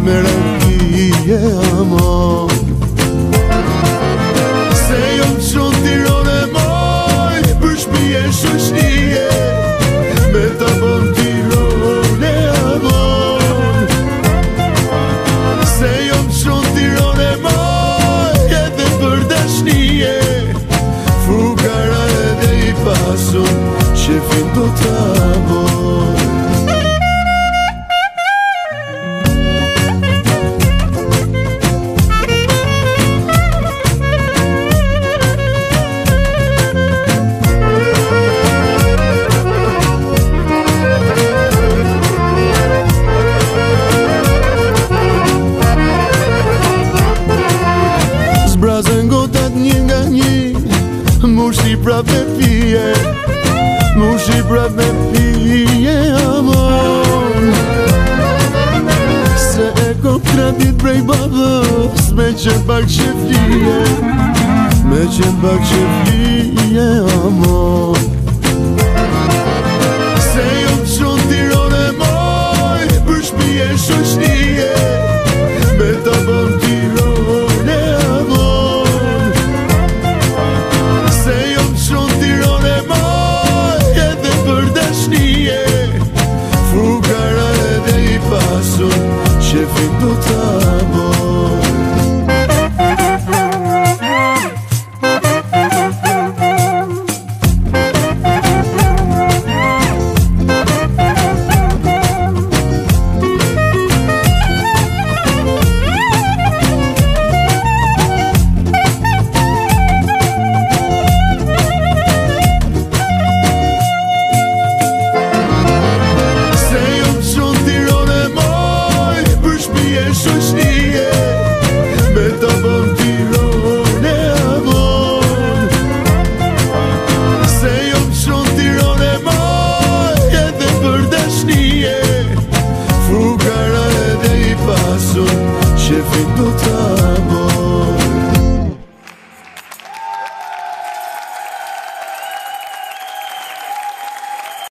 me rëndije amor. Se jom qonë Tirone moj, për shpije shoqnije, me ta bon Tirone amor. Se jom qonë Tirone moj, edhe për dashnije, fukara edhe i pasur, shefin do ta boj. Zbrazën gotat një nga një, mushi prap me pije, mushi prap me pije amor. Se e kom kratit prej babës, me qenë pak qeflije, me qenë pak qeflije.